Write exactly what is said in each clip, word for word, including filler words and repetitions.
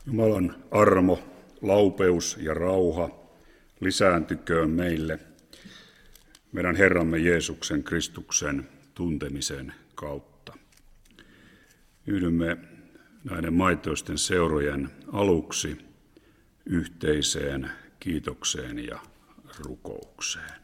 Jumalan armo, laupeus ja rauha lisääntyköön meille meidän Herramme Jeesuksen Kristuksen tuntemisen kautta. Yhdymme näiden maitoisten seurojen aluksi yhteiseen kiitokseen ja rukoukseen.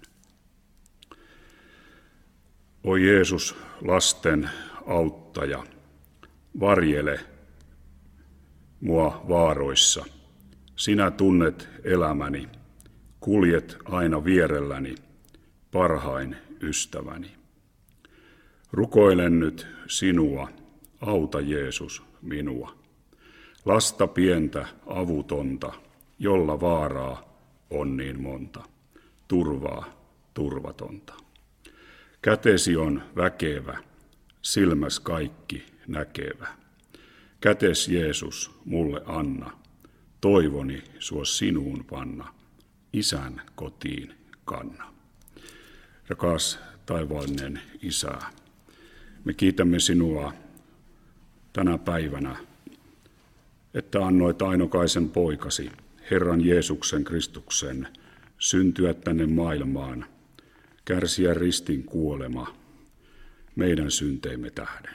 O Jeesus, lasten auttaja, varjele mua vaaroissa. Sinä tunnet elämäni, kuljet aina vierelläni, parhain ystäväni. Rukoilen nyt sinua, auta Jeesus minua. Lasta pientä, avutonta, jolla vaaraa on niin monta, turvaa turvatonta. Kätesi on väkevä, silmäs kaikki näkevä. Kätes Jeesus mulle anna, toivoni suo sinuun panna, Isän kotiin kanna. Rakas taivaallinen Isä, me kiitämme sinua tänä päivänä, että annoit ainokaisen poikasi, Herran Jeesuksen Kristuksen, syntyä tänne maailmaan, kärsiä ristin kuolema meidän synteimme tähden.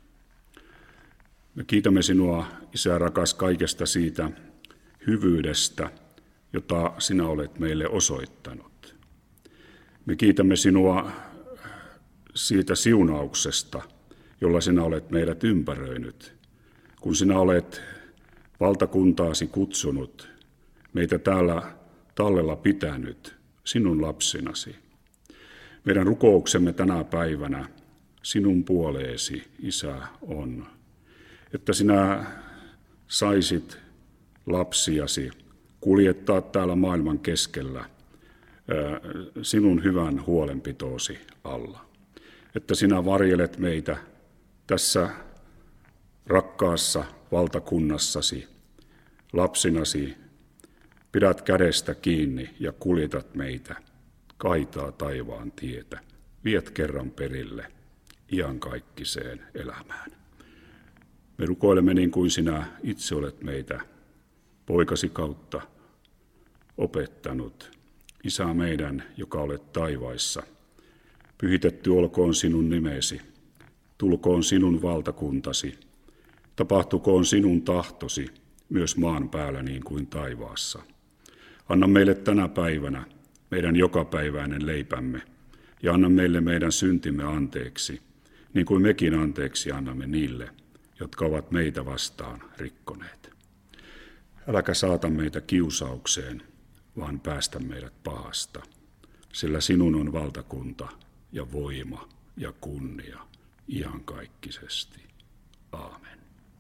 Me kiitämme sinua, Isä rakas, kaikesta siitä hyvyydestä, jota sinä olet meille osoittanut. Me kiitämme sinua siitä siunauksesta, jolla sinä olet meidät ympäröinyt, kun sinä olet valtakuntaasi kutsunut, meitä täällä tallella pitänyt sinun lapsinasi. Meidän rukouksemme tänä päivänä sinun puoleesi, Isä, on, että sinä saisit lapsiasi kuljettaa täällä maailman keskellä sinun hyvän huolenpitoosi alla. Että sinä varjelet meitä tässä rakkaassa valtakunnassasi, lapsinasi, pidät kädestä kiinni ja kuljetat meitä kaitaa taivaan tietä. Viet kerran perille iankaikkiseen elämään. Me rukoilemme niin kuin sinä itse olet meitä poikasi kautta opettanut. Isä meidän, joka olet taivaissa, pyhitetty olkoon sinun nimesi, tulkoon sinun valtakuntasi, tapahtukoon sinun tahtosi myös maan päällä niin kuin taivaassa. Anna meille tänä päivänä meidän jokapäiväinen leipämme ja anna meille meidän syntimme anteeksi, niin kuin mekin anteeksi annamme niille, jotka ovat meitä vastaan rikkoneet. Äläkä saata meitä kiusaukseen, vaan päästä meidät pahasta, sillä sinun on valtakunta ja voima ja kunnia iankaikkisesti. Aamen.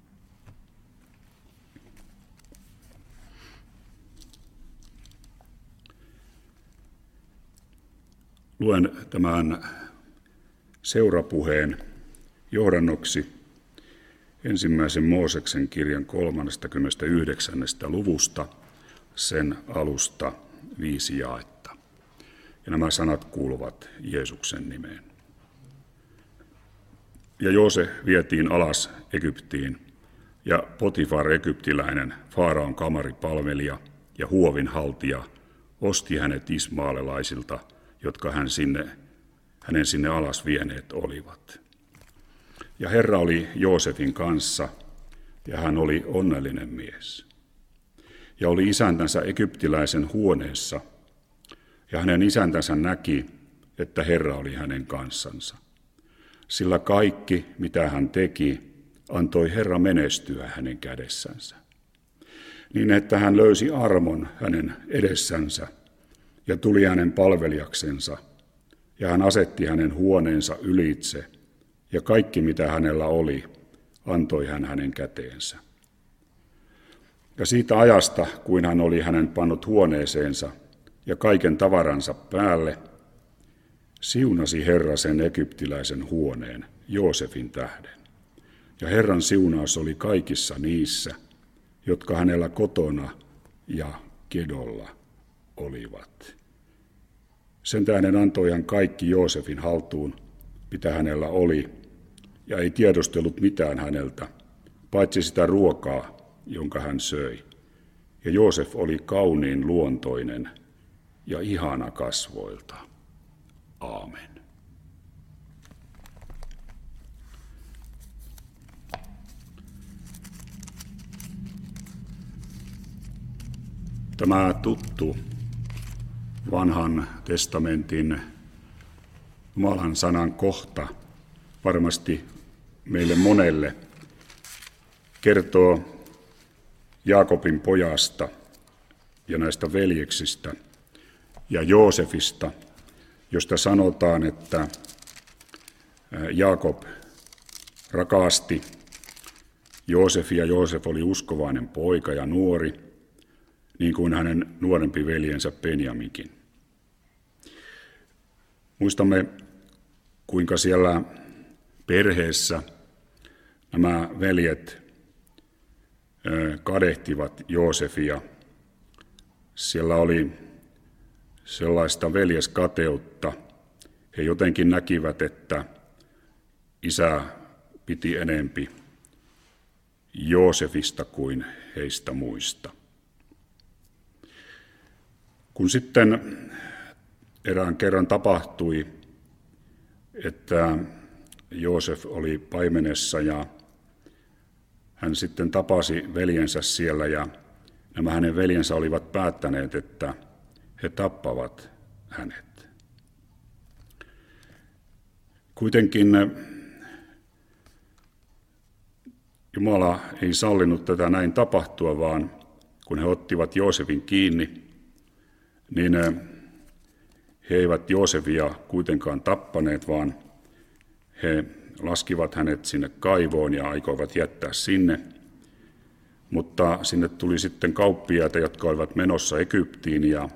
Luen tämän seurapuheen johdannoksi ensimmäisen Mooseksen kirjan kolmaskymmenesyhdeksäs luvusta, sen alusta viisi jaetta. Ja nämä sanat kuuluvat Jeesuksen nimeen. Ja Joosef vietiin alas Egyptiin, ja Potifar egyptiläinen, Faaraon kamaripalvelija ja huovin haltija, osti hänet ismaelilaisilta, jotka hän sinne, hänen sinne alas vieneet olivat. Ja Herra oli Joosefin kanssa, ja hän oli onnellinen mies. Ja oli isäntänsä egyptiläisen huoneessa, ja hänen isäntänsä näki, että Herra oli hänen kanssansa. Sillä kaikki, mitä hän teki, antoi Herra menestyä hänen kädessänsä. Niin, että hän löysi armon hänen edessänsä, ja tuli hänen palvelijaksensa, ja hän asetti hänen huoneensa ylitse, ja kaikki mitä hänellä oli, antoi hän hänen käteensä. Ja siitä ajasta, kuin hän oli hänen pannut huoneeseensa ja kaiken tavaransa päälle, siunasi Herra sen egyptiläisen huoneen Joosefin tähden. Ja Herran siunaus oli kaikissa niissä, jotka hänellä kotona ja kedolla olivat. Sen tähden antoi hän kaikki Joosefin haltuun, mitä hänellä oli, ja ei tiedustellut mitään häneltä, paitsi sitä ruokaa, jonka hän söi. Ja Joosef oli kauniin luontoinen ja ihana kasvoilta. Aamen. Tämä tuttu vanhan testamentin Jumalan sanan kohta varmasti meille monelle kertoo Jaakobin pojasta ja näistä veljeksistä ja Joosefista, josta sanotaan, että Jaakob rakasti Joosefia. Joosef oli uskovainen poika ja nuori, niin kuin hänen nuorempi veljensä Benjaminkin. Muistamme, kuinka siellä perheessä nämä veljet kadehtivat Joosefia. Siellä oli sellaista veljeskateutta. He jotenkin näkivät, että isä piti enempi Joosefista kuin heistä muista. Kun sitten erään kerran tapahtui, että Joosef oli paimenessa ja hän sitten tapasi veljensä siellä ja nämä hänen veljensä olivat päättäneet, että he tappavat hänet. Kuitenkin Jumala ei sallinut tätä näin tapahtua, vaan kun he ottivat Joosefin kiinni, niin he eivät Joosefia kuitenkaan tappaneet, vaan he laskivat hänet sinne kaivoon ja aikoivat jättää sinne. Mutta sinne tuli sitten kauppiaita, jotka olivat menossa Egyptiin, ja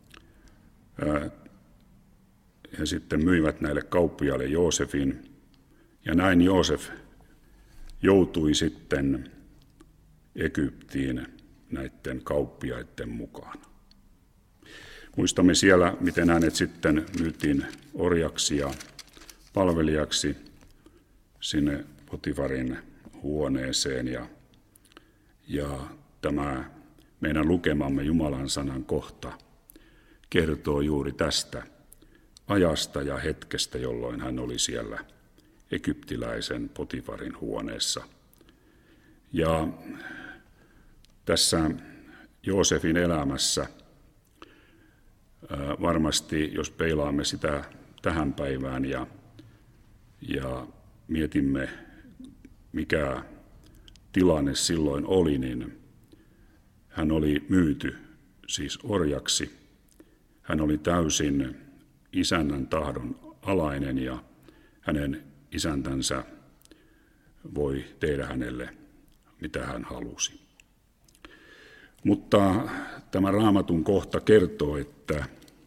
he sitten myivät näille kauppiaille Joosefin. Ja näin Joosef joutui sitten Egyptiin näiden kauppiaiden mukana. Muistamme siellä, miten hänet sitten myytiin orjaksi ja palvelijaksi sinne Potifarin huoneeseen. Ja, ja tämä meidän lukemamme Jumalan sanan kohta kertoo juuri tästä ajasta ja hetkestä, jolloin hän oli siellä egyptiläisen Potifarin huoneessa. Ja tässä Joosefin elämässä varmasti, jos peilaamme sitä tähän päivään ja, ja mietimme, mikä tilanne silloin oli, niin hän oli myyty siis orjaksi. Hän oli täysin isännän tahdon alainen ja hänen isäntänsä voi tehdä hänelle, mitä hän halusi. Mutta tämä Raamatun kohta kertoo, että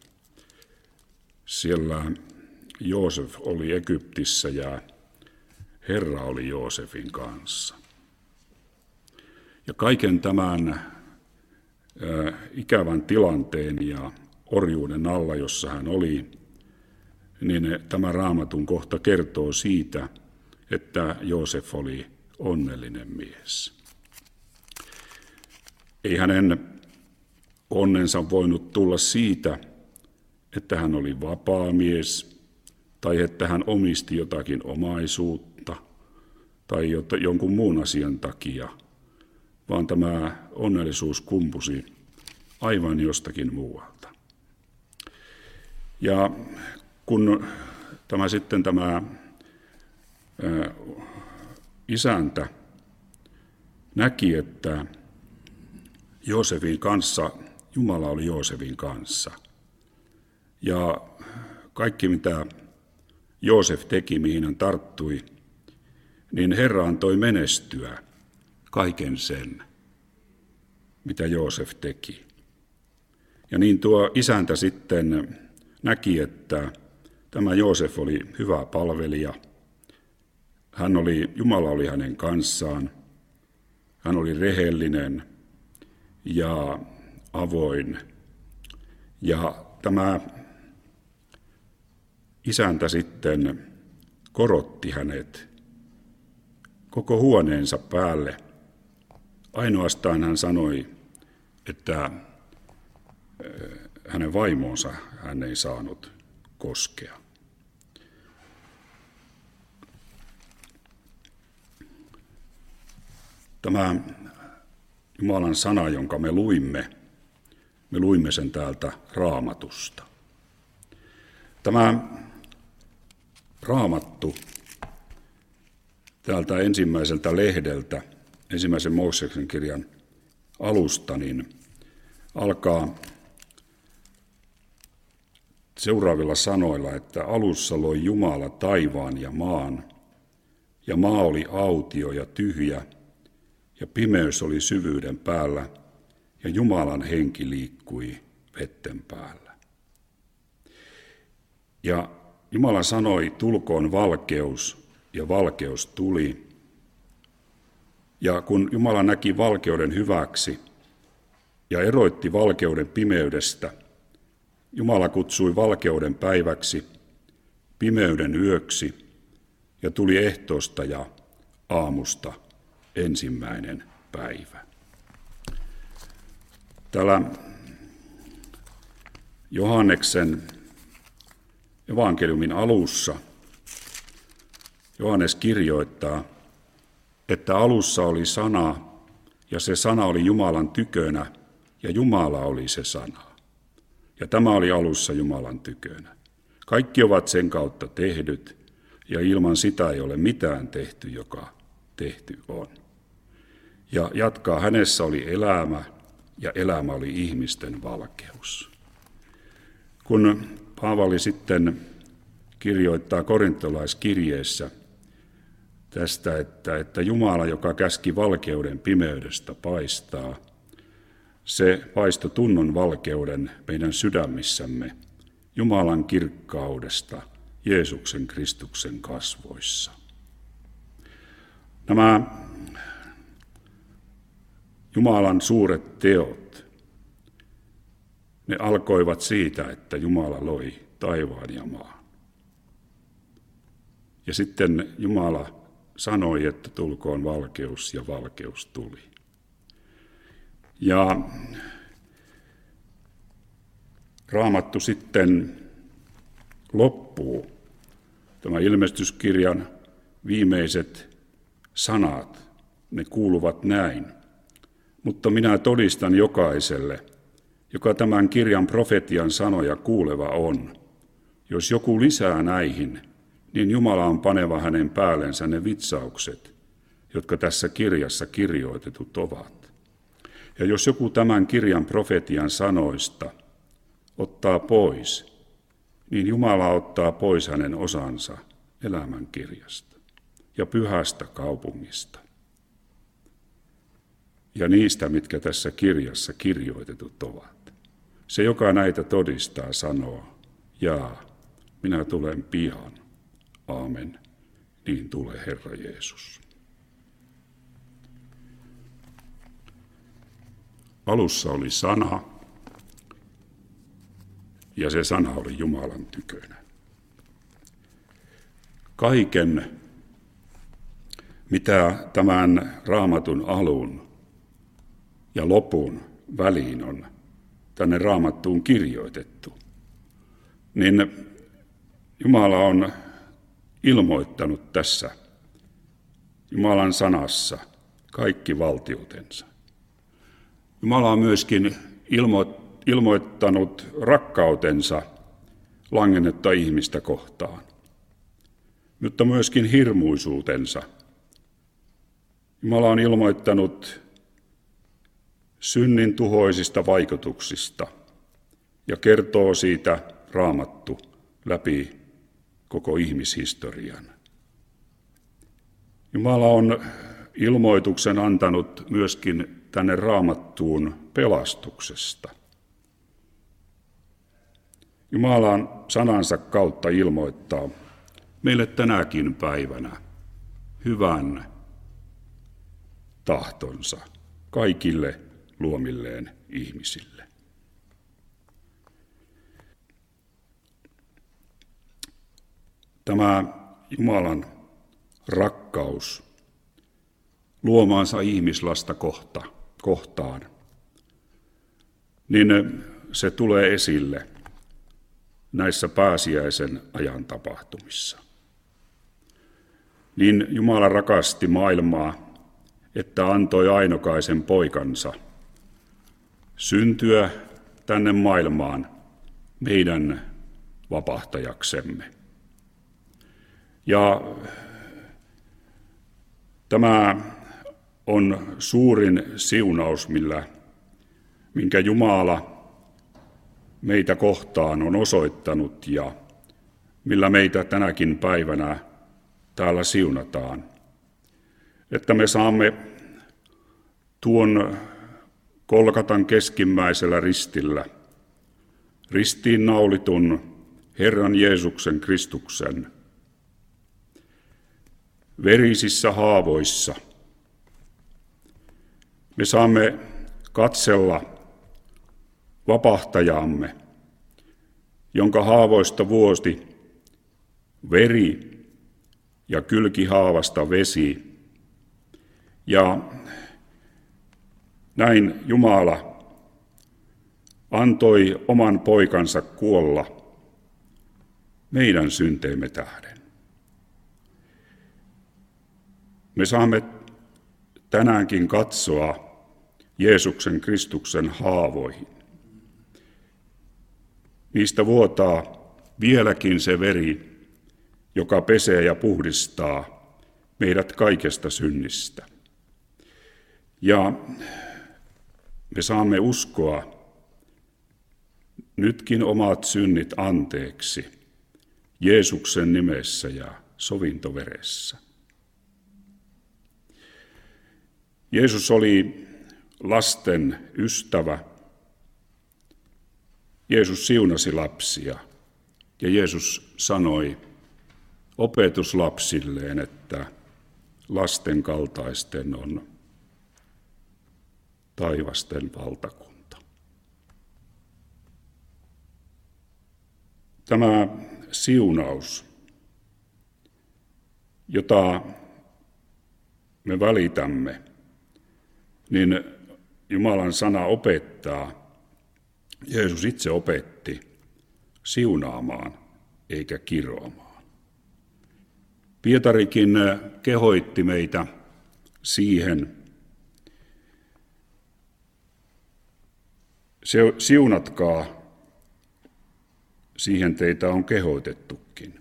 siellä Joosef oli Egyptissä ja Herra oli Joosefin kanssa. Ja kaiken tämän ä, ikävän tilanteen ja orjuuden alla, jossa hän oli, niin tämä Raamatun kohta kertoo siitä, että Joosef oli onnellinen mies. Ei hänen onnensa voinut tulla siitä, että hän oli vapaa mies tai että hän omisti jotakin omaisuutta tai jonkun muun asian takia, vaan tämä onnellisuus kumpusi aivan jostakin muualta. Ja kun tämä sitten tämä ää, isäntä näki, että Joosefin kanssa, Jumala oli Joosefin kanssa. Ja kaikki mitä Joosef teki, mihin hän tarttui, niin Herra antoi menestyä kaiken sen, mitä Joosef teki. Ja niin tuo isäntä sitten näki, että tämä Joosef oli hyvä palvelija. Hän oli, Jumala oli hänen kanssaan. Hän oli rehellinen ja avoin. Ja tämä isäntä sitten korotti hänet koko huoneensa päälle Ainoastaan hän sanoi, että hänen vaimonsa hän ei saanut koskea. Tämä Jumalan sana, jonka me luimme, me luimme sen täältä Raamatusta. Tämä Raamattu täältä ensimmäiseltä lehdeltä, ensimmäisen Mooseksen kirjan alusta, niin alkaa seuraavilla sanoilla, että alussa loi Jumala taivaan ja maan, ja maa oli autio ja tyhjä, ja pimeys oli syvyyden päällä, ja Jumalan henki liikkui vetten päällä. Ja Jumala sanoi, tulkoon valkeus, ja valkeus tuli. Ja kun Jumala näki valkeuden hyväksi ja eroitti valkeuden pimeydestä, Jumala kutsui valkeuden päiväksi, pimeyden yöksi, ja tuli ehtoosta ja aamusta ensimmäinen päivä. Täällä Johanneksen evankeliumin alussa Johannes kirjoittaa, että alussa oli sana, ja se sana oli Jumalan tykönä, ja Jumala oli se sana. Ja tämä oli alussa Jumalan tykönä. Kaikki ovat sen kautta tehdyt, ja ilman sitä ei ole mitään tehty, joka tehty on. Ja jatkaa, hänessä oli elämä, ja elämä oli ihmisten valkeus. Kun Paavali sitten kirjoittaa korintolaiskirjeessä tästä, että, että Jumala, joka käski valkeuden pimeydestä paistaa, se paistoi tunnon valkeuden meidän sydämissämme Jumalan kirkkaudesta Jeesuksen Kristuksen kasvoissa. Nämä Jumalan suuret teot, ne alkoivat siitä, että Jumala loi taivaan ja maan. Ja sitten Jumala sanoi, että tulkoon valkeus, ja valkeus tuli. Ja Raamattu sitten loppuu. Tämä ilmestyskirjan viimeiset sanat, ne kuuluvat näin. Mutta minä todistan jokaiselle, joka tämän kirjan profetian sanoja kuuleva on. Jos joku lisää näihin, niin Jumala on paneva hänen päällensä ne vitsaukset, jotka tässä kirjassa kirjoitetut ovat. Ja jos joku tämän kirjan profetian sanoista ottaa pois, niin Jumala ottaa pois hänen osansa elämän kirjasta ja pyhästä kaupungista. Ja niistä, mitkä tässä kirjassa kirjoitetut ovat. Se, joka näitä todistaa, sanoo, jaa, minä tulen pian. Aamen. Niin tulee Herra Jeesus. Alussa oli sana, ja se sana oli Jumalan tykönä. Kaiken, mitä tämän Raamatun alun ja lopun väliin on tänne Raamattuun kirjoitettu, niin Jumala on ilmoittanut tässä Jumalan sanassa kaikki valtiutensa. Jumala on myöskin ilmo, ilmoittanut rakkautensa langennetta ihmistä kohtaan, mutta myöskin hirmuisuutensa. Jumala on ilmoittanut synnin tuhoisista vaikutuksista ja kertoo siitä Raamattu läpi koko ihmishistorian. Jumala on ilmoituksen antanut myöskin tänne Raamattuun pelastuksesta. Jumalan sanansa kautta ilmoittaa meille tänäkin päivänä hyvän tahtonsa kaikille luomilleen ihmisille. Tämä Jumalan rakkaus luomaansa ihmislasta kohta, kohtaan, niin se tulee esille näissä pääsiäisen ajan tapahtumissa. Niin Jumala rakasti maailmaa, että antoi ainokaisen poikansa syntyä tänne maailmaan meidän vapahtajaksemme. Ja tämä on suurin siunaus, millä, minkä Jumala meitä kohtaan on osoittanut ja millä meitä tänäkin päivänä täällä siunataan. Että me saamme tuon Golgatan keskimmäisellä ristillä ristiin naulitun Herran Jeesuksen Kristuksen verisissä haavoissa. Me saamme katsella vapahtajaamme, jonka haavoista vuosi veri ja kylkihaavasta vesi. Ja näin Jumala antoi oman poikansa kuolla meidän synteemme tähden. Me saamme tänäänkin katsoa Jeesuksen Kristuksen haavoihin. Niistä vuotaa vieläkin se veri, joka pesee ja puhdistaa meidät kaikesta synnistä. Ja me saamme uskoa nytkin omat synnit anteeksi Jeesuksen nimessä ja sovintoveressä. Jeesus oli lasten ystävä. Jeesus siunasi lapsia ja Jeesus sanoi opetuslapsilleen, että lasten kaltaisten on taivasten valtakunta. Tämä siunaus, jota me välitämme, niin Jumalan sana opettaa, Jeesus itse opetti siunaamaan eikä kiroamaan. Pietarikin kehoitti meitä siihen, siunatkaa, siihen teitä on kehoitettukin.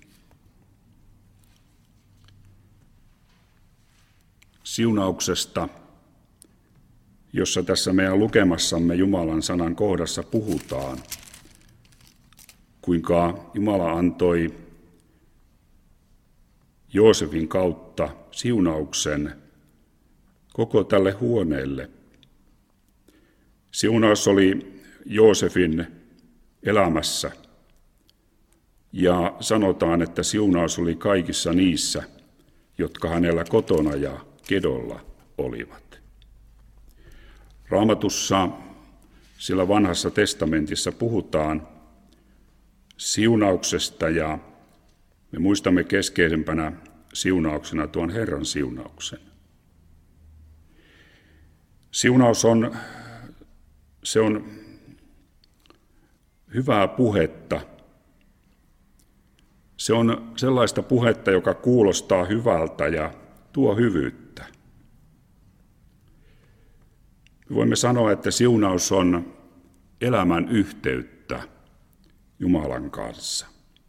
Siunauksesta, jossa tässä meidän lukemassamme Jumalan sanan kohdassa puhutaan, kuinka Jumala antoi Joosefin kautta siunauksen koko tälle huoneelle. Siunaus oli Joosefin elämässä ja sanotaan, että siunaus oli kaikissa niissä, jotka hänellä kotona ja kedolla olivat. Raamatussa, sillä vanhassa testamentissa puhutaan siunauksesta ja me muistamme keskeisempänä siunauksena tuon Herran siunauksen. Siunaus on, se on hyvää puhetta. Se on sellaista puhetta, joka kuulostaa hyvältä ja tuo hyvyyttä. Me voimme sanoa, että siunaus on elämän yhteyttä Jumalan kanssa.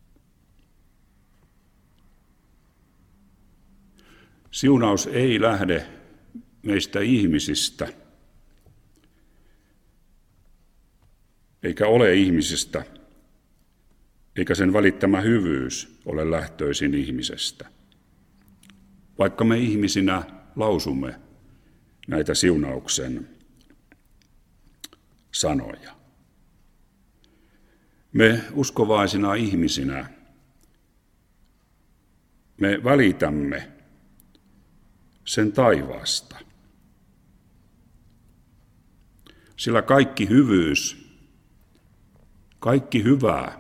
Siunaus ei lähde meistä ihmisistä, eikä ole ihmisistä, eikä sen välittämä hyvyys ole lähtöisin ihmisestä. Vaikka me ihmisinä lausumme näitä siunauksen sanoja. Me uskovaisina ihmisinä, me välitämme sen taivaasta. Sillä kaikki hyvyys, kaikki hyvää,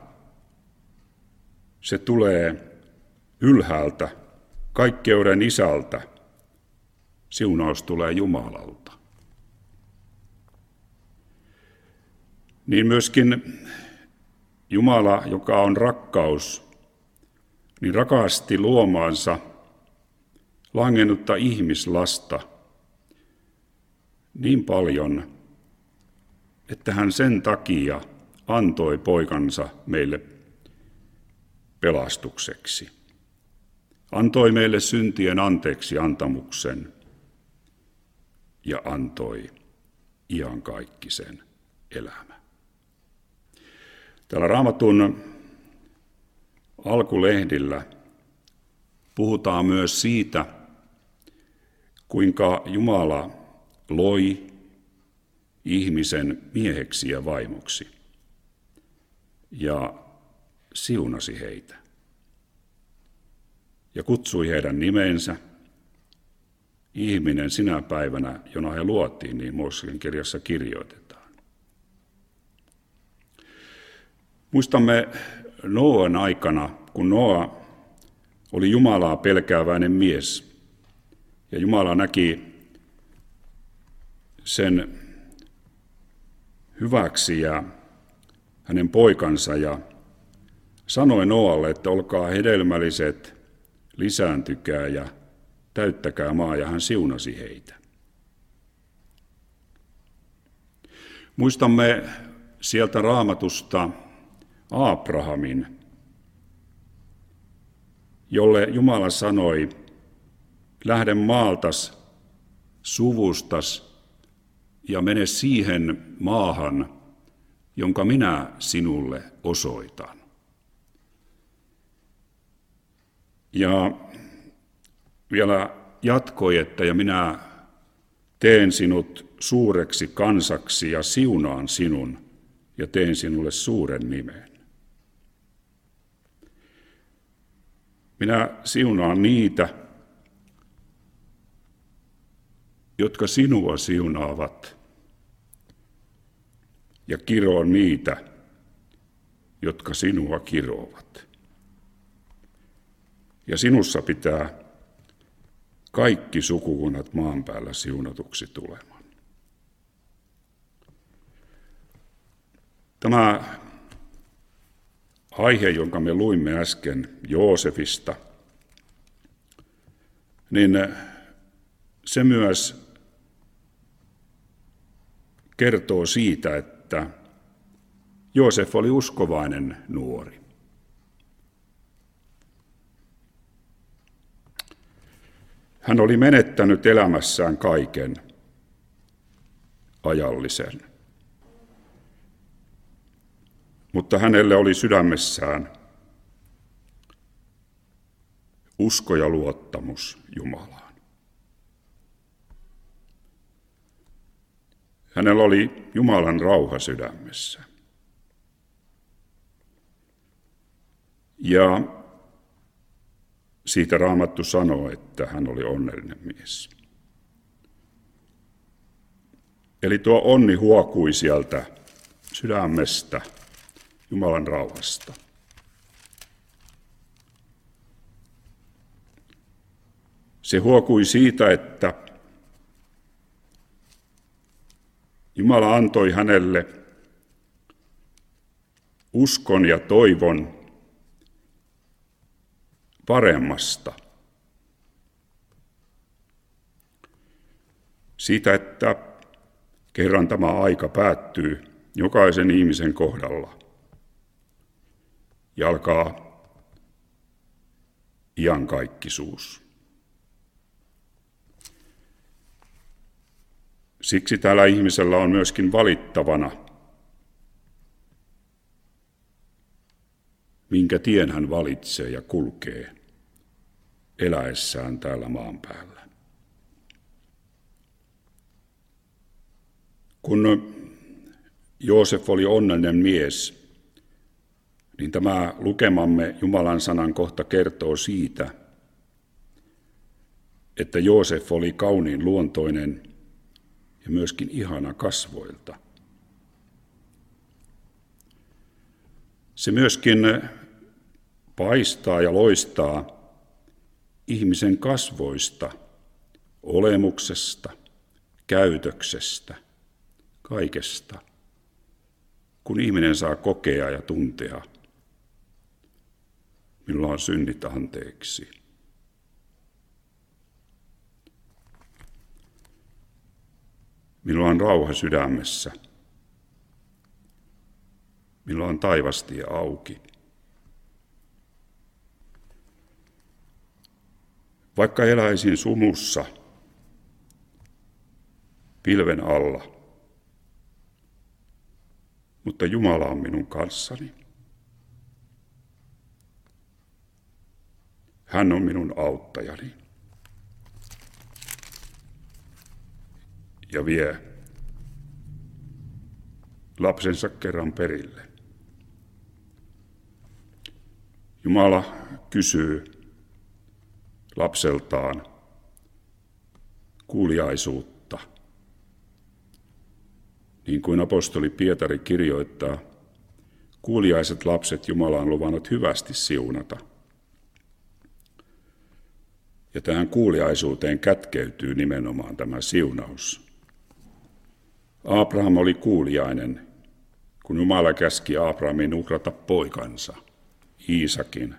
se tulee ylhäältä, kaikkeuden Isältä. Siunaus tulee Jumalalta. Niin myöskin Jumala, joka on rakkaus, niin rakasti luomaansa langennutta ihmislasta niin paljon, että hän sen takia antoi poikansa meille pelastukseksi. Antoi meille syntien anteeksi antamuksen ja antoi iankaikkisen elämän. Täällä Raamatun alkulehdillä puhutaan myös siitä, kuinka Jumala loi ihmisen mieheksi ja vaimoksi ja siunasi heitä ja kutsui heidän nimensä. Ihminen sinä päivänä, jona he luotiin, niin Mooseksen kirjassa kirjoitetaan. Muistamme Nooan aikana, kun Nooa oli Jumalaa pelkääväinen mies, ja Jumala näki sen hyväksi ja hänen poikansa ja sanoi Nooalle, että olkaa hedelmälliset, lisääntykää ja täyttäkää maa, ja hän siunasi heitä. Muistamme sieltä Raamatusta Abrahamin, jolle Jumala sanoi, lähde maaltas, suvustas ja mene siihen maahan, jonka minä sinulle osoitan. Ja vielä jatkoi, että ja minä teen sinut suureksi kansaksi ja siunaan sinun ja teen sinulle suuren nimen. Minä siunaan niitä, jotka sinua siunaavat, ja kiroon niitä, jotka sinua kirovat. Ja sinussa pitää kaikki sukukunnat maan päällä siunatuksi tulemaan. Tämä aihe, jonka me luimme äsken Joosefista, niin se myös kertoo siitä, että Joosef oli uskovainen nuori. Hän oli menettänyt elämässään kaiken ajallisen, mutta hänelle oli sydämessään usko ja luottamus Jumalaan. Hänellä oli Jumalan rauha sydämessä. Ja siitä Raamattu sanoo, että hän oli onnellinen mies. Eli tuo onni huokui sieltä sydämestä, Jumalan rauhasta. Se huokui siitä, että Jumala antoi hänelle uskon ja toivon paremmasta. Siitä, että kerran tämä aika päättyy jokaisen ihmisen kohdalla ja alkaa iankaikkisuus. Siksi tällä ihmisellä on myöskin valittavana, minkä tien hän valitsee ja kulkee eläessään täällä maan päällä. Kun Joosef oli onnellinen mies, niin tämä lukemamme Jumalan sanan kohta kertoo siitä, että Joosef oli kauniin luontoinen ja myöskin ihana kasvoilta. Se myöskin paistaa ja loistaa ihmisen kasvoista olemuksesta, käytöksestä, kaikesta, kun ihminen saa kokea ja tuntea, minulla on synnit anteeksi. Minulla on rauha sydämessä. Minulla on taivastie auki. Vaikka eläisin sumussa, pilven alla, mutta Jumala on minun kanssani. Hän on minun auttajani ja vie lapsensa kerran perille. Jumala kysyy lapseltaan kuuliaisuutta. Niin kuin apostoli Pietari kirjoittaa, kuuliaiset lapset Jumala on luvannut hyvästi siunata. Ja tähän kuuliaisuuteen kätkeytyy nimenomaan tämä siunaus. Abraham oli kuuliainen, kun Jumala käski Abrahamin uhrata poikansa, Iisakin.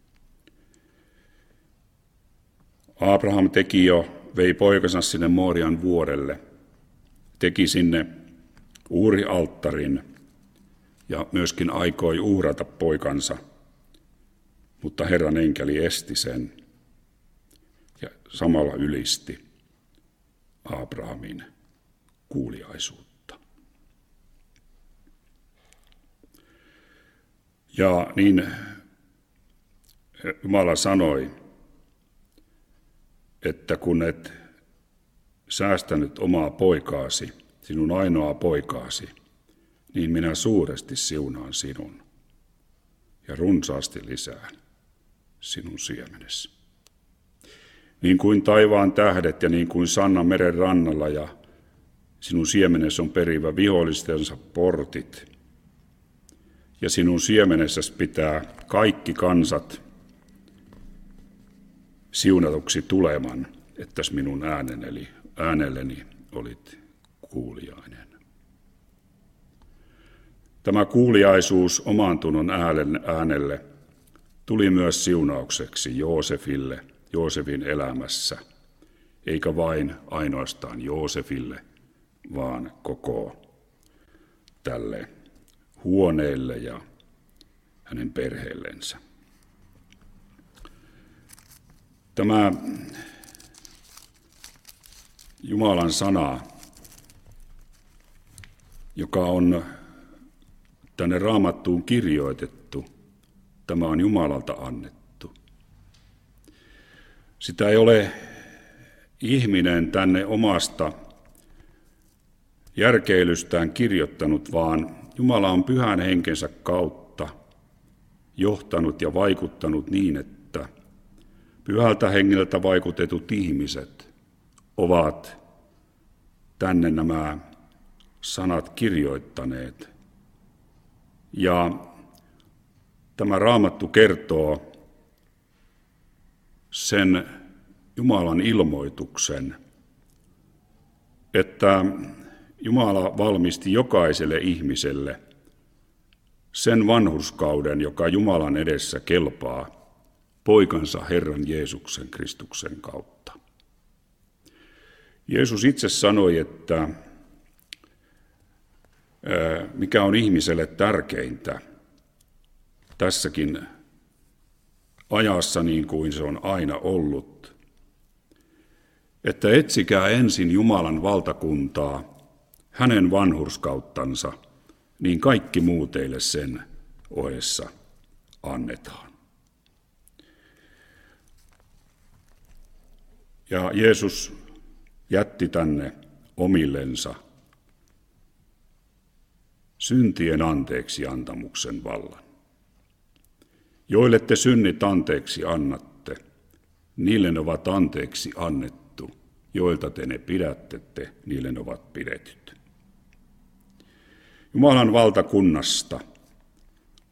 Abraham teki jo, vei poikansa sinne Moorian vuorelle, teki sinne uurialttarin ja myöskin aikoi uhrata poikansa, mutta Herran enkeli esti sen ja samalla ylisti Abrahamin kuuliaisuutta. Ja niin Jumala sanoi, että kun et säästänyt omaa poikaasi, sinun ainoaa poikaasi, niin minä suuresti siunaan sinun ja runsaasti lisään sinun siemenesi. Niin kuin taivaan tähdet ja niin kuin sanna meren rannalla ja sinun siemenesi on perivä vihollistensa portit. Ja sinun siemenessäsi pitää kaikki kansat siunatuksi tuleman, ettäs minun ääneni, äänelleni olit kuuliainen. Tämä kuuliaisuus omaantunnon äänelle tuli myös siunaukseksi Joosefille, Joosefin elämässä, eikä vain ainoastaan Joosefille, vaan koko tälle huoneelle ja hänen perheellensä. Tämä Jumalan sana, joka on tänne Raamattuun kirjoitettu, tämä on Jumalalta annettu. Sitä ei ole ihminen tänne omasta järkeilystään kirjoittanut, vaan Jumala on pyhän henkensä kautta johtanut ja vaikuttanut niin, että pyhältä hengeltä vaikutetut ihmiset ovat tänne nämä sanat kirjoittaneet. Ja tämä Raamattu kertoo sen Jumalan ilmoituksen, että Jumala valmisti jokaiselle ihmiselle sen vanhurskauden, joka Jumalan edessä kelpaa poikansa Herran Jeesuksen Kristuksen kautta. Jeesus itse sanoi, että mikä on ihmiselle tärkeintä tässäkin ajassa niin kuin se on aina ollut, että etsikää ensin Jumalan valtakuntaa, hänen vanhurskauttansa, niin kaikki muu teille sen ohessa annetaan. Ja Jeesus jätti tänne omillensa syntien anteeksi antamuksen vallan. Joille te synnit anteeksi annatte, niille ne ovat anteeksi annettu, joilta te ne pidättette, niille ne ovat pidetyt. Jumalan valtakunnasta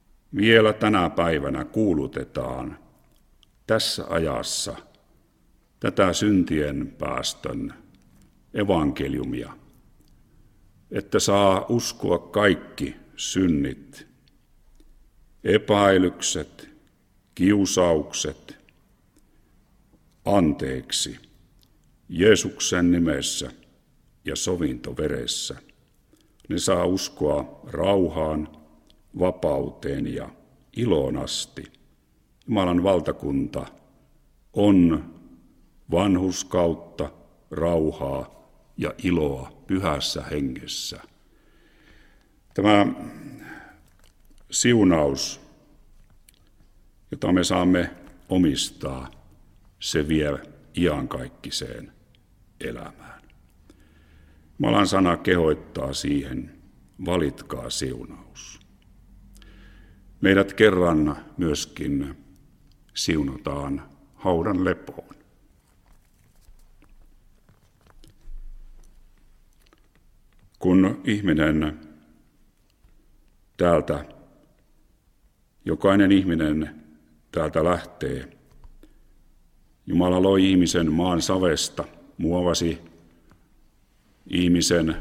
vielä tänä päivänä kuulutetaan tässä ajassa tätä syntien päästön evankeliumia, että saa uskoa kaikki synnit, epäilykset, kiusaukset anteeksi Jeesuksen nimessä ja sovintoveressä. Ne saa uskoa rauhaan, vapauteen ja iloon asti. Jumalan valtakunta on vanhurskautta, rauhaa ja iloa pyhässä hengessä. Tämä siunaus, jota me saamme omistaa, se vie iankaikkiseen elämään. Jumalan sana kehoittaa siihen, valitkaa siunaus. Meidät kerran myöskin siunataan haudan lepoon. Kun ihminen täältä, jokainen ihminen täältä lähtee, Jumala loi ihmisen maan savesta, muovasi ihmisen,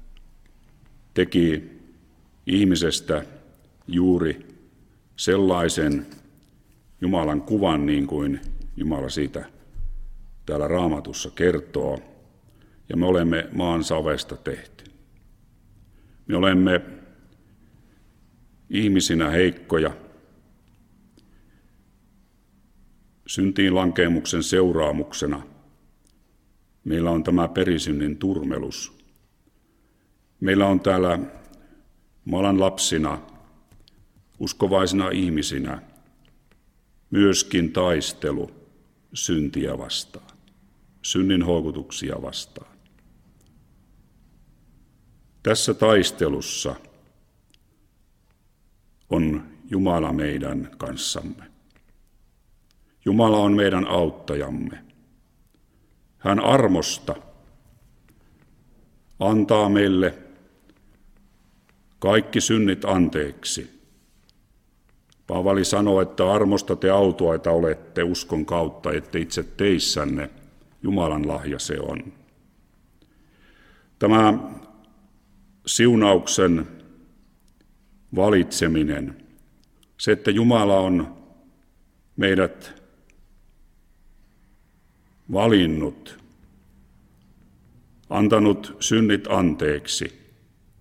teki ihmisestä juuri sellaisen Jumalan kuvan, niin kuin Jumala siitä täällä Raamatussa kertoo, ja me olemme maan savesta tehty. Me olemme ihmisinä heikkoja. Syntiin lankeemuksen seuraamuksena meillä on tämä perisynnin turmelus. Meillä on täällä Jumalan lapsina, uskovaisina ihmisinä, myöskin taistelu syntiä vastaan, synnin houkutuksia vastaan. Tässä taistelussa on Jumala meidän kanssamme. Jumala on meidän auttajamme. Hän armosta antaa meille kaikki synnit anteeksi. Paavali sanoo, että armosta te autuaita olette uskon kautta, ette itse teissänne. Jumalan lahja se on. Tämä siunauksen valitseminen, se, että Jumala on meidät valinnut, antanut synnit anteeksi,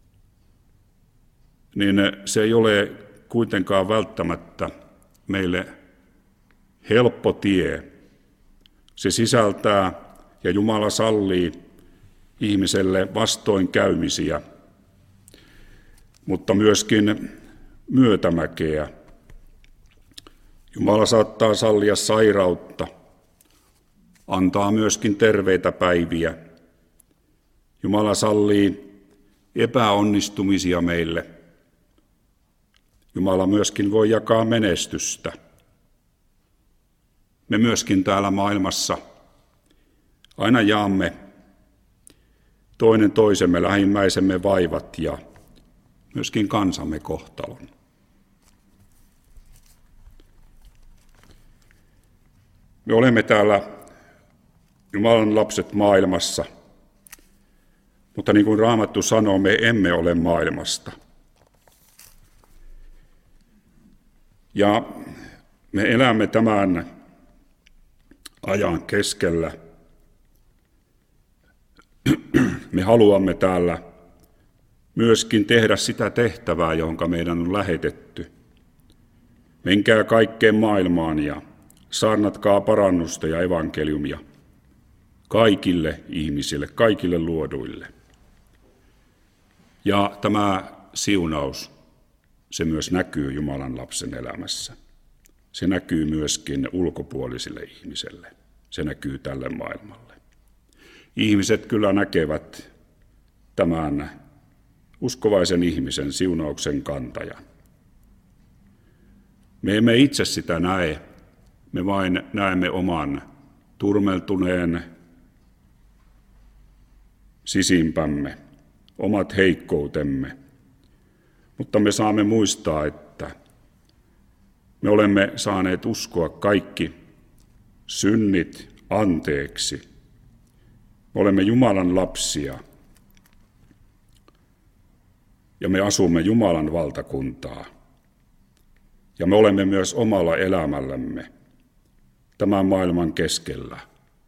niin se ei ole kuitenkaan välttämättä meille helppo tie. Se sisältää ja Jumala sallii ihmiselle vastoinkäymisiä, mutta myöskin myötämäkeä. Jumala saattaa sallia sairautta, antaa myöskin terveitä päiviä. Jumala sallii epäonnistumisia meille. Jumala myöskin voi jakaa menestystä. Me myöskin täällä maailmassa aina jaamme toinen toisemme lähimmäisemme vaivat ja myöskin kansamme kohtalon. Me olemme täällä Jumalan lapset maailmassa, mutta niin kuin Raamattu sanoo, me emme ole maailmasta. Ja me elämme tämän ajan keskellä. Me haluamme täällä myöskin tehdä sitä tehtävää, jonka meidän on lähetetty. Menkää kaikkeen maailmaan ja saarnatkaa parannusta ja evankeliumia kaikille ihmisille, kaikille luoduille. Ja tämä siunaus, se myös näkyy Jumalan lapsen elämässä. Se näkyy myöskin ulkopuolisille ihmisille. Se näkyy tälle maailmalle. Ihmiset kyllä näkevät tämän uskovaisen ihmisen siunauksen kantajan. Me emme itse sitä näe, me vain näemme oman turmeltuneen sisimpämme, omat heikkoutemme, mutta me saamme muistaa, että me olemme saaneet uskoa kaikki synnit anteeksi. Me olemme Jumalan lapsia ja me asumme Jumalan valtakuntaa. Ja me olemme myös omalla elämällämme tämän maailman keskellä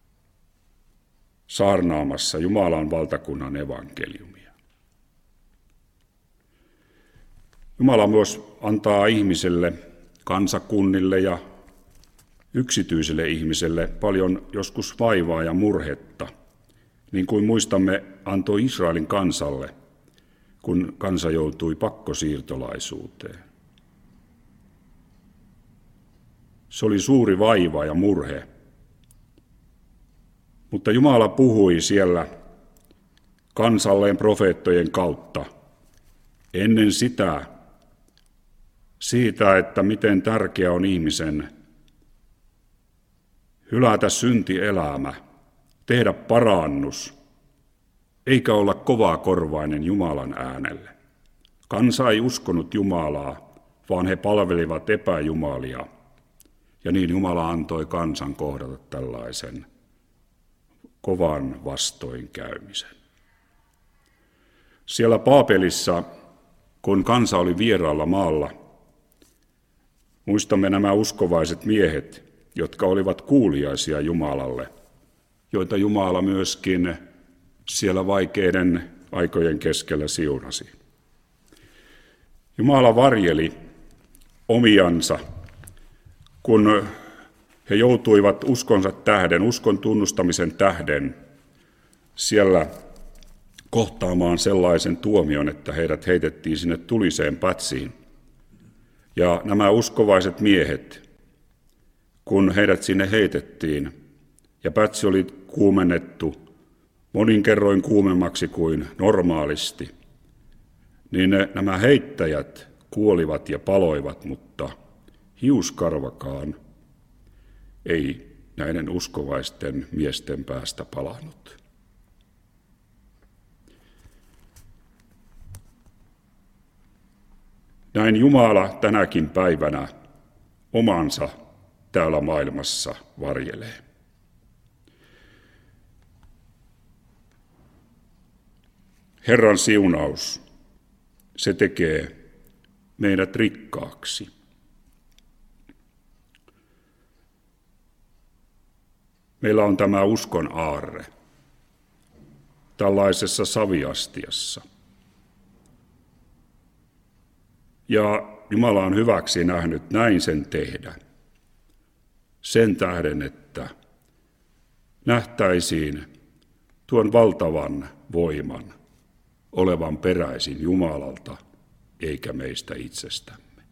saarnaamassa Jumalan valtakunnan evankeliumia. Jumala myös antaa ihmiselle, kansakunnille ja yksityiselle ihmiselle paljon joskus vaivaa ja murhetta, niin kuin muistamme antoi Israelin kansalle, kun kansa joutui pakkosiirtolaisuuteen. Se oli suuri vaiva ja murhe, mutta Jumala puhui siellä kansalleen profeettojen kautta ennen sitä siitä, että miten tärkeä on ihmisen hylätä syntielämä, tehdä parannus, eikä olla kovakorvainen Jumalan äänelle. Kansa ei uskonut Jumalaa, vaan he palvelivat epäjumalia, ja niin Jumala antoi kansan kohdata tällaisen kovan vastoinkäymisen. Siellä Paapelissa, kun kansa oli vieraalla maalla, muistamme nämä uskovaiset miehet, jotka olivat kuuliaisia Jumalalle, joita Jumala myöskin siellä vaikeiden aikojen keskellä siunasi. Jumala varjeli omiansa, kun he joutuivat uskonsa tähden, uskon tunnustamisen tähden, siellä kohtaamaan sellaisen tuomion, että heidät heitettiin sinne tuliseen pätsiin. Ja nämä uskovaiset miehet, kun heidät sinne heitettiin, ja pätsi oli kuumennettu monin kerroin kuumemmaksi kuin normaalisti, niin nämä heittäjät kuolivat ja paloivat, mutta hiuskarvakaan ei näiden uskovaisten miesten päästä palannut. Näin Jumala tänäkin päivänä omansa täällä maailmassa varjelee. Herran siunaus, se tekee meidät rikkaaksi. Meillä on tämä uskon aarre tällaisessa saviastiassa. Ja Jumala on hyväksi nähnyt näin sen tehdä. Sen tähden, että nähtäisiin tuon valtavan voiman olevan peräisin Jumalalta eikä meistä itsestämme.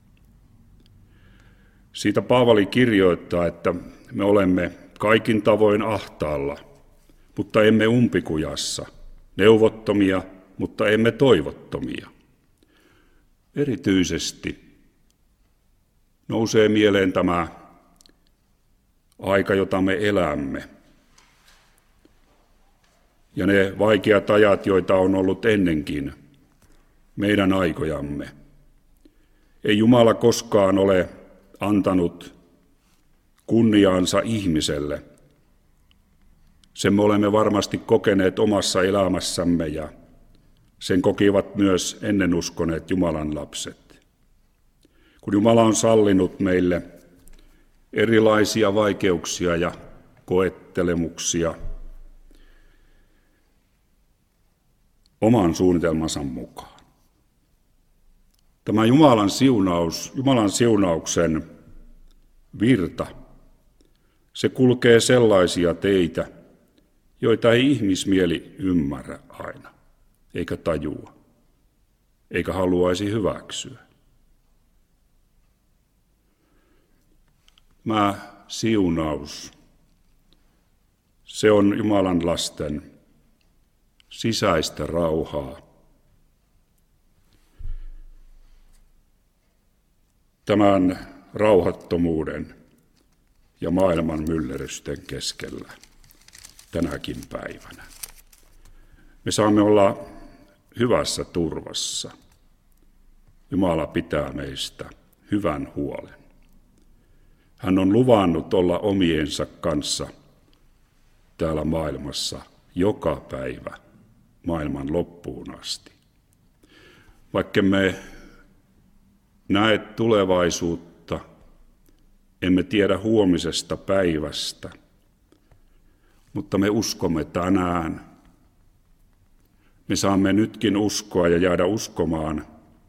Siitä Paavali kirjoittaa, että me olemme kaikin tavoin ahtaalla, mutta emme umpikujassa, neuvottomia, mutta emme toivottomia. Erityisesti nousee mieleen tämä aika, jota me elämme, ja ne vaikeat ajat, joita on ollut ennenkin meidän aikojamme. Ei Jumala koskaan ole antanut kunniaansa ihmiselle. Sen me olemme varmasti kokeneet omassa elämässämme ja sen kokivat myös ennen uskoneet Jumalan lapset. Kun Jumala on sallinut meille erilaisia vaikeuksia ja koettelemuksia oman suunnitelmansa mukaan. Tämä Jumalan siunaus, Jumalan siunauksen virta, se kulkee sellaisia teitä, joita ei ihmismieli ymmärrä aina, eikä tajua, eikä haluaisi hyväksyä. Tämä siunaus, se on Jumalan lasten sisäistä rauhaa. Tämän rauhattomuuden ja maailman myllerrysten keskellä tänäkin päivänä. Me saamme olla hyvässä turvassa. Jumala pitää meistä hyvän huolen. Hän on luvannut olla omiensa kanssa täällä maailmassa joka päivä maailman loppuun asti. Vaikka me näe tulevaisuutta, emme tiedä huomisesta päivästä, mutta me uskomme tänään. Me saamme nytkin uskoa ja jäädä uskomaan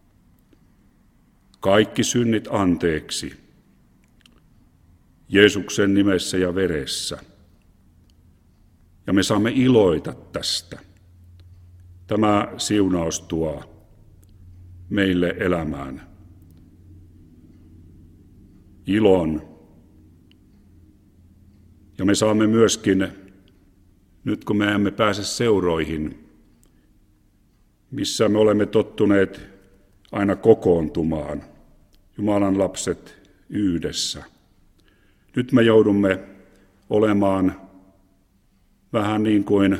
kaikki synnit anteeksi Jeesuksen nimessä ja veressä. Ja me saamme iloita tästä. Tämä siunaus tuo meille elämään ilon. Ja me saamme myöskin, nyt kun me emme pääse seuroihin, missä me olemme tottuneet aina kokoontumaan, Jumalan lapset yhdessä. Nyt me joudumme olemaan vähän niin kuin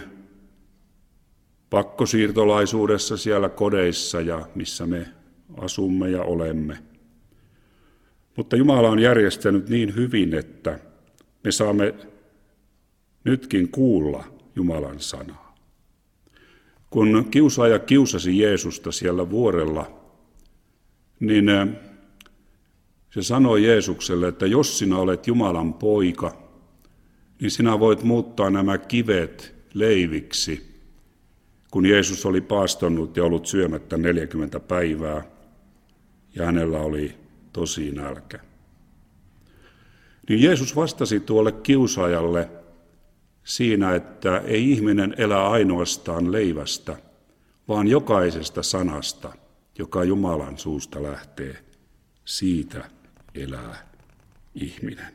pakkosiirtolaisuudessa siellä kodeissa ja missä me asumme ja olemme. Mutta Jumala on järjestänyt niin hyvin, että me saamme nytkin kuulla Jumalan sanaa. Kun kiusaaja kiusasi Jeesusta siellä vuorella, niin se sanoi Jeesukselle, että jos sinä olet Jumalan poika, niin sinä voit muuttaa nämä kivet leiviksi, kun Jeesus oli paastonnut ja ollut syömättä neljäkymmentä päivää, ja hänellä oli tosi nälkä. Niin Jeesus vastasi tuolle kiusaajalle siinä, että ei ihminen elä ainoastaan leivästä, vaan jokaisesta sanasta, joka Jumalan suusta lähtee, siitä elää ihminen.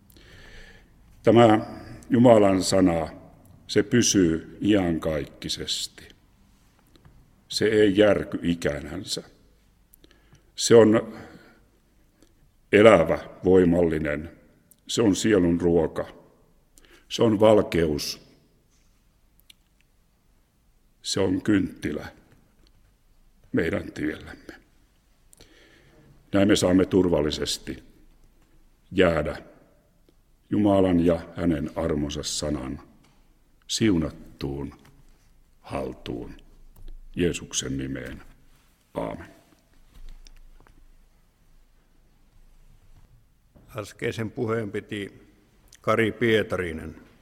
Tämä Jumalan sana, se pysyy iankaikkisesti. Se ei järky ikänänsä. Se on elävä, voimallinen. Se on sielun ruoka. Se on valkeus. Se on kynttilä meidän tiellämme. Näin me saamme turvallisesti jäädä Jumalan ja hänen armonsa sanan siunattuun haltuun. Jeesuksen nimeen. Aamen. Äskeisen puheen piti Kari Pietarinen.